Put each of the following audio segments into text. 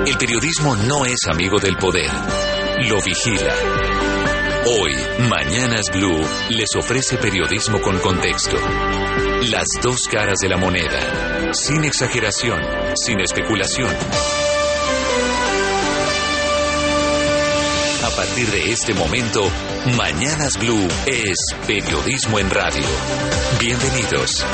El periodismo no es amigo del poder, lo vigila. Hoy, Mañanas Blue les ofrece periodismo con contexto. Las dos caras de la moneda, sin exageración, sin especulación. A partir de este momento, Mañanas Blue es periodismo en radio. Bienvenidos.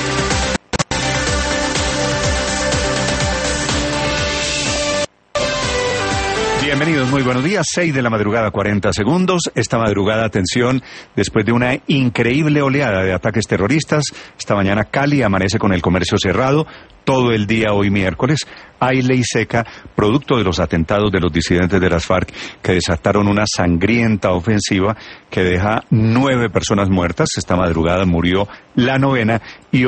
Bienvenidos, muy buenos días, 6 de la madrugada, 40 segundos. Esta madrugada, atención, después de una increíble oleada de ataques terroristas, esta mañana Cali amanece con el comercio cerrado, todo el día hoy miércoles. Hay ley seca, producto de los atentados de los disidentes de las FARC que desataron una sangrienta ofensiva que deja 9 personas muertas. Esta madrugada murió la 9ª y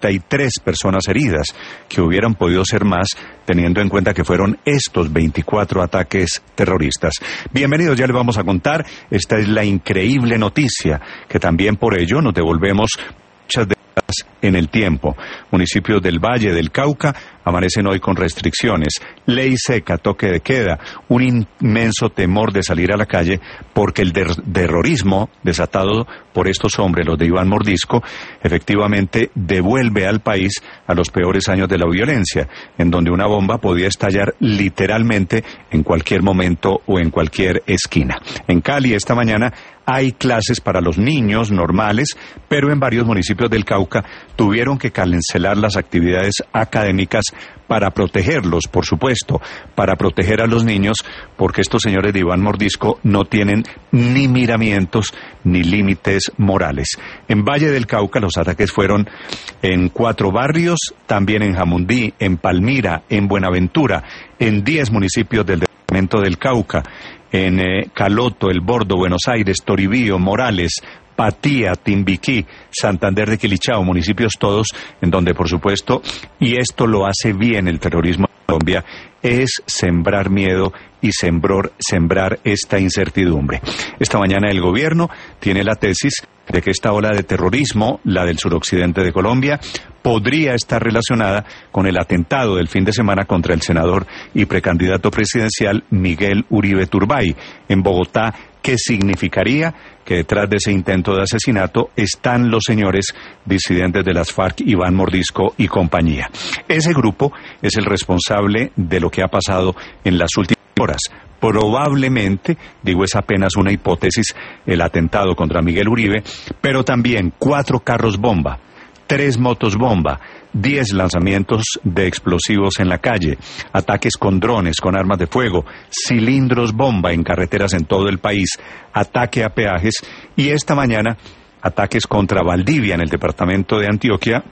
83 personas heridas, que hubieran podido ser más teniendo en cuenta que fueron estos 24 ataques terroristas. Bienvenidos, ya les vamos a contar. Esta es la increíble noticia, que también por ello nos devolvemos muchas de en el tiempo. Municipios del Valle del Cauca amanecen hoy con restricciones, ley seca, toque de queda, un inmenso temor de salir a la calle porque el terrorismo desatado por estos hombres, los de Iván Mordisco, efectivamente devuelve al país a los peores años de la violencia, en donde una bomba podía estallar literalmente en cualquier momento o en cualquier esquina. En Cali esta mañana hay clases para los niños normales, pero en varios municipios del Cauca tuvieron que cancelar las actividades académicas para protegerlos, por supuesto, para proteger a los niños, porque estos señores de Iván Mordisco no tienen ni miramientos ni límites morales. En Valle del Cauca los ataques fueron en 4 barrios, también en Jamundí, en Palmira, en Buenaventura, en 10 municipios del departamento del Cauca, en Caloto, El Bordo, Buenos Aires, Toribío, Morales, Patía, Timbiquí, Santander de Quilichao, municipios todos en donde, por supuesto, y esto lo hace bien el terrorismo en Colombia, es sembrar miedo y sembrar esta incertidumbre. Esta mañana el gobierno tiene la tesis de que esta ola de terrorismo, la del suroccidente de Colombia, podría estar relacionada con el atentado del fin de semana contra el senador y precandidato presidencial Miguel Uribe Turbay en Bogotá, que significaría que detrás de ese intento de asesinato están los señores disidentes de las FARC, Iván Mordisco y compañía. Ese grupo es el responsable de lo que ha pasado en las últimas horas. Probablemente, digo, es apenas una hipótesis, el atentado contra Miguel Uribe, pero también 4 carros bomba, 3 motos bomba, 10 lanzamientos de explosivos en la calle, ataques con drones, con armas de fuego, cilindros bomba en carreteras en todo el país, ataque a peajes y esta mañana ataques contra Valdivia en el departamento de Antioquia,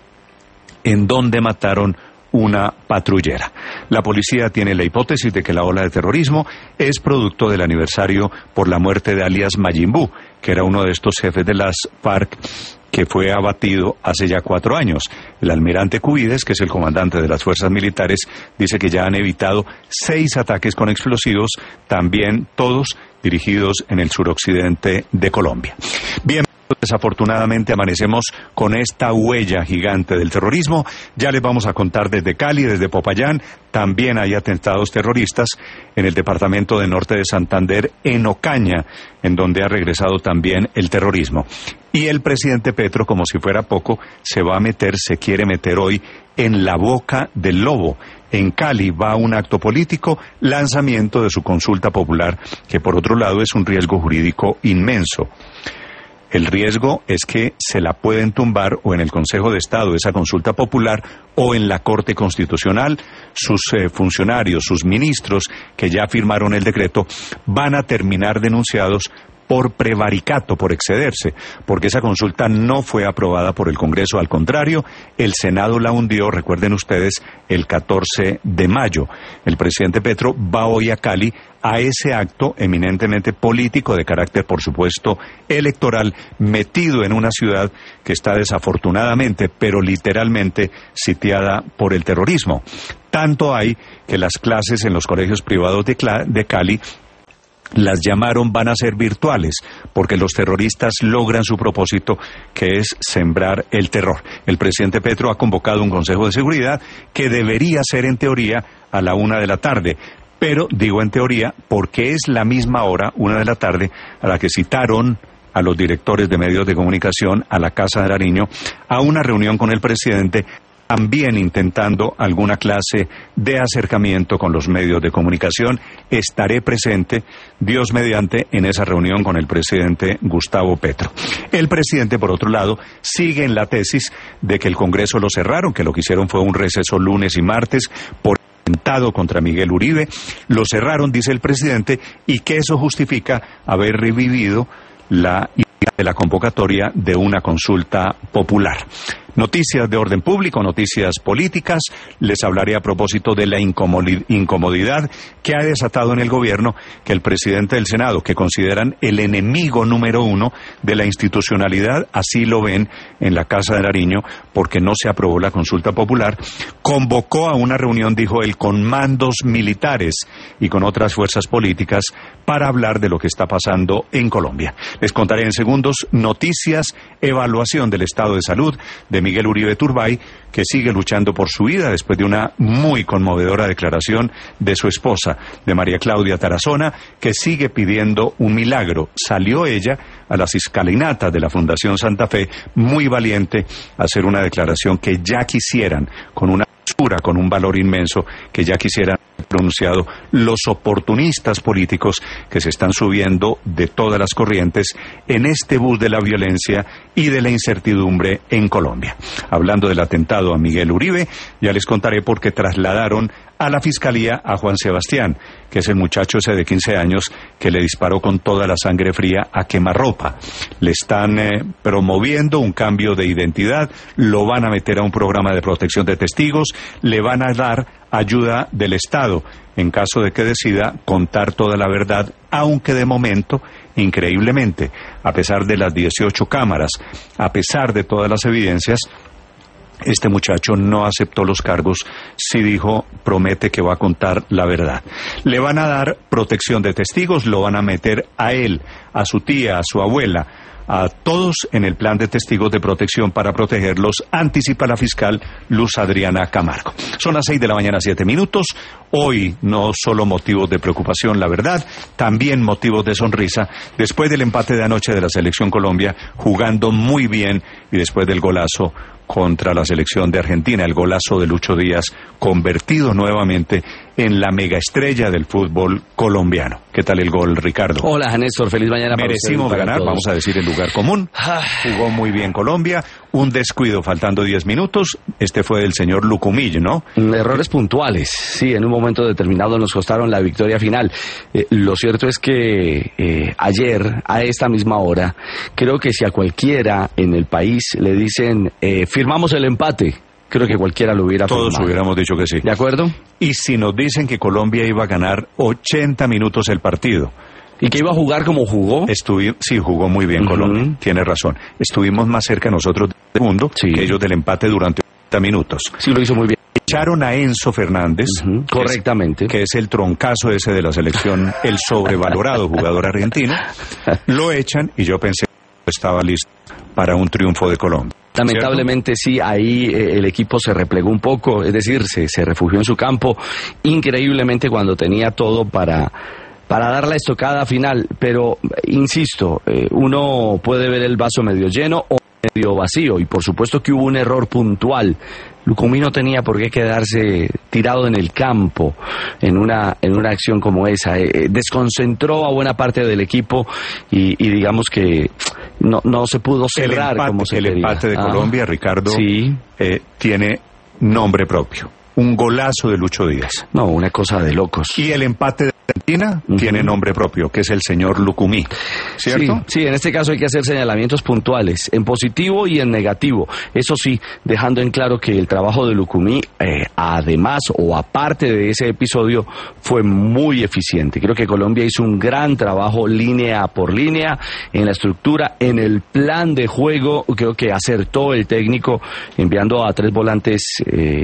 en donde mataron una patrullera. La policía tiene la hipótesis de que la ola de terrorismo es producto del aniversario por la muerte de alias Mayimbu, que era uno de estos jefes de las FARC que fue abatido hace ya 4 años. El almirante Cubides, que es el comandante de las fuerzas militares, dice que ya han evitado 6 ataques con explosivos, también todos dirigidos en el suroccidente de Colombia. Bien. Desafortunadamente amanecemos con esta huella gigante del terrorismo. Ya les vamos a contar desde Cali, desde Popayán. También hay atentados terroristas en el departamento de Norte de Santander, en Ocaña, en donde ha regresado también el terrorismo. Y el presidente Petro, como si fuera poco, se quiere meter hoy en la boca del lobo. En Cali va un acto político, lanzamiento de su consulta popular, que por otro lado es un riesgo jurídico inmenso. El riesgo es que se la pueden tumbar o en el Consejo de Estado esa consulta popular o en la Corte Constitucional. Sus funcionarios, sus ministros que ya firmaron el decreto van a terminar denunciados por prevaricato, por excederse, porque esa consulta no fue aprobada por el Congreso, al contrario, el Senado la hundió, recuerden ustedes, el 14 de mayo. El presidente Petro va hoy a Cali a ese acto eminentemente político, de carácter, por supuesto, electoral, metido en una ciudad que está desafortunadamente, pero literalmente, sitiada por el terrorismo. Tanto hay que las clases en los colegios privados de Cali las llamaron van a ser virtuales, porque los terroristas logran su propósito, que es sembrar el terror. El presidente Petro ha convocado un Consejo de Seguridad que debería ser, en teoría, a la 1 de la tarde, pero digo en teoría porque es la misma hora, 1:00 p.m, a la que citaron a los directores de medios de comunicación a la Casa de Nariño a una reunión con el presidente, también intentando alguna clase de acercamiento con los medios de comunicación. Estaré presente, Dios mediante, en esa reunión con el presidente Gustavo Petro. El presidente, por otro lado, sigue en la tesis de que el Congreso lo cerraron, que lo que hicieron fue un receso lunes y martes por atentado contra Miguel Uribe. Lo cerraron, dice el presidente, y que eso justifica haber revivido la idea de la convocatoria de una consulta popular. Noticias de orden público, noticias políticas. Les hablaré a propósito de la incomodidad que ha desatado en el gobierno que el presidente del Senado, que consideran el enemigo número 1 de la institucionalidad, así lo ven en la Casa de Nariño, porque no se aprobó la consulta popular, convocó a una reunión, dijo él, con mandos militares y con otras fuerzas políticas para hablar de lo que está pasando en Colombia. Les contaré en segundos noticias, evaluación del estado de salud de Miguel Uribe Turbay, que sigue luchando por su vida después de una muy conmovedora declaración de su esposa, de María Claudia Tarazona, que sigue pidiendo un milagro. Salió ella a las escalinatas de la Fundación Santa Fe, muy valiente, a hacer una declaración que ya quisieran, con una postura, con un valor inmenso, que ya quisieran pronunciado los oportunistas políticos que se están subiendo de todas las corrientes en este bus de la violencia y de la incertidumbre en Colombia. Hablando del atentado a Miguel Uribe, ya les contaré por qué trasladaron a la fiscalía a Juan Sebastián, que es el muchacho ese de 15 años que le disparó con toda la sangre fría a quemarropa. Le están promoviendo un cambio de identidad, lo van a meter a un programa de protección de testigos, le van a dar ayuda del Estado en caso de que decida contar toda la verdad, aunque de momento, increíblemente, a pesar de las 18 cámaras, a pesar de todas las evidencias, este muchacho no aceptó los cargos, sí dijo, promete que va a contar la verdad. Le van a dar protección de testigos, lo van a meter a él, a su tía, a su abuela, a todos en el plan de testigos de protección para protegerlos, anticipa la fiscal Luz Adriana Camargo. Son las 6:07 a.m. Hoy no solo motivos de preocupación, la verdad, también motivos de sonrisa, después del empate de anoche de la Selección Colombia, jugando muy bien, y después del golazo contra la selección de Argentina, el golazo de Lucho Díaz, convertido nuevamente en la megaestrella del fútbol colombiano. ¿Qué tal el gol, Ricardo? Hola, Néstor, feliz mañana para ustedes. Merecimos ganar, vamos a decir el lugar común. Jugó muy bien Colombia, un descuido faltando 10 minutos, este fue del señor Lucumí, ¿no? Errores puntuales, sí, en un momento determinado nos costaron la victoria final. Lo cierto es que ayer, a esta misma hora, creo que si a cualquiera en el país le dicen, firmamos el empate, creo que cualquiera lo hubiera firmado. Todos hubiéramos dicho que sí. ¿De acuerdo? Y si nos dicen que Colombia iba a ganar 80 minutos el partido, ¿y que iba a jugar como jugó? Sí, jugó muy bien Colombia, tiene razón. Estuvimos más cerca nosotros del segundo que ellos del empate durante 80 minutos. Sí, lo hizo muy bien. Echaron a Enzo Fernández, correctamente, que es el troncazo ese de la selección, el sobrevalorado jugador argentino. Lo echan y yo pensé que estaba listo para un triunfo de Colombia. Lamentablemente sí, ahí el equipo se replegó un poco, es decir, se refugió en su campo, increíblemente cuando tenía todo para dar la estocada final, pero insisto, uno puede ver el vaso medio lleno o medio vacío, y por supuesto que hubo un error puntual. Lucumí no tenía por qué quedarse tirado en el campo en una acción como esa. Desconcentró a buena parte del equipo y digamos que no se pudo cerrar como se quería. El empate de Colombia, Ricardo, sí, tiene nombre propio. Un golazo de Lucho Díaz. No, una cosa de locos. Y el empate de Argentina tiene nombre propio, que es el señor Lucumí, ¿cierto? Sí, en este caso hay que hacer señalamientos puntuales, en positivo y en negativo. Eso sí, dejando en claro que el trabajo de Lucumí, además o aparte de ese episodio, fue muy eficiente. Creo que Colombia hizo un gran trabajo línea por línea, en la estructura, en el plan de juego. Creo que acertó el técnico enviando a 3 volantes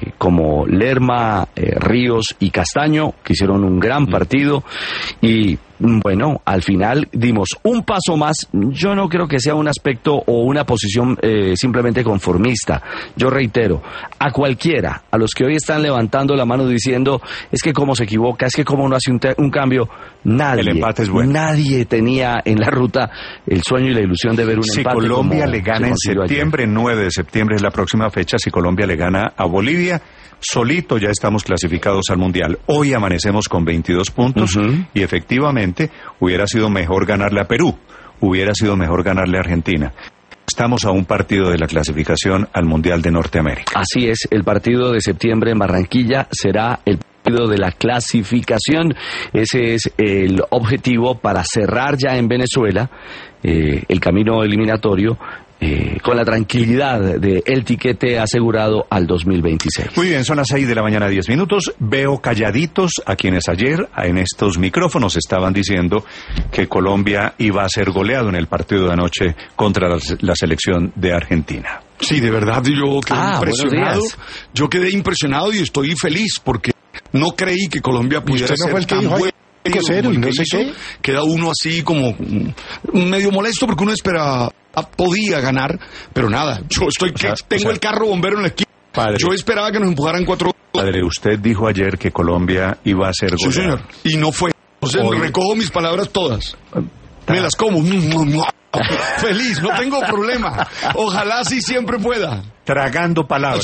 como Lerma, Ríos y Castaño, que hicieron un gran partido, y bueno, al final dimos un paso más. Yo no creo que sea un aspecto o una posición simplemente conformista. Yo reitero, a cualquiera, a los que hoy están levantando la mano diciendo, es que cómo se equivoca, es que cómo no hace un cambio, nadie, el empate es bueno. Nadie tenía en la ruta el sueño y la ilusión de ver un si empate. Si Colombia le gana en septiembre, ayer. 9 de septiembre es la próxima fecha, si Colombia le gana a Bolivia, solito ya estamos clasificados al Mundial. Hoy amanecemos con 22 puntos y efectivamente hubiera sido mejor ganarle a Perú, hubiera sido mejor ganarle a Argentina. Estamos a un partido de la clasificación al Mundial de Norteamérica. Así es, el partido de septiembre en Barranquilla será el partido de la clasificación. Ese es el objetivo para cerrar ya en Venezuela el camino eliminatorio con la tranquilidad de el tiquete asegurado al 2026. Muy bien, son las 6 de la mañana, 10 minutos. Veo calladitos a quienes ayer en estos micrófonos estaban diciendo que Colombia iba a ser goleado en el partido de anoche contra la selección de Argentina. Sí, de verdad, yo quedé impresionado. Yo quedé impresionado y estoy feliz porque no creí que Colombia pudiera ser tan bueno. Y no sé qué. Queda uno así como medio molesto porque uno espera podía ganar, pero nada, yo tengo el carro bombero en la esquina. Padre, yo esperaba que nos empujaran 4. Padre, usted dijo ayer que Colombia iba a ser goleado. Sí, señor, y no fue. Entonces recojo mis palabras todas. Me las como. Feliz, no tengo problema. Ojalá sí siempre pueda. Tragando palabras.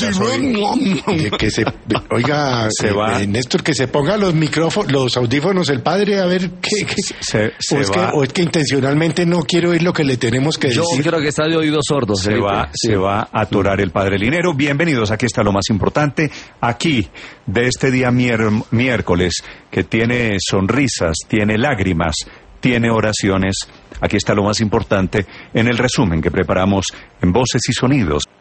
Oiga, Néstor, que se ponga los micrófonos, los audífonos el padre, a ver qué. O es que intencionalmente no quiero oír lo que le tenemos que decir. Yo creo que está de oídos sordos. Se va a atorar el padre Linero. Bienvenidos, aquí está lo más importante. Aquí, de este día miércoles, que tiene sonrisas, tiene lágrimas, tiene oraciones. Aquí está lo más importante en el resumen que preparamos en Voces y Sonidos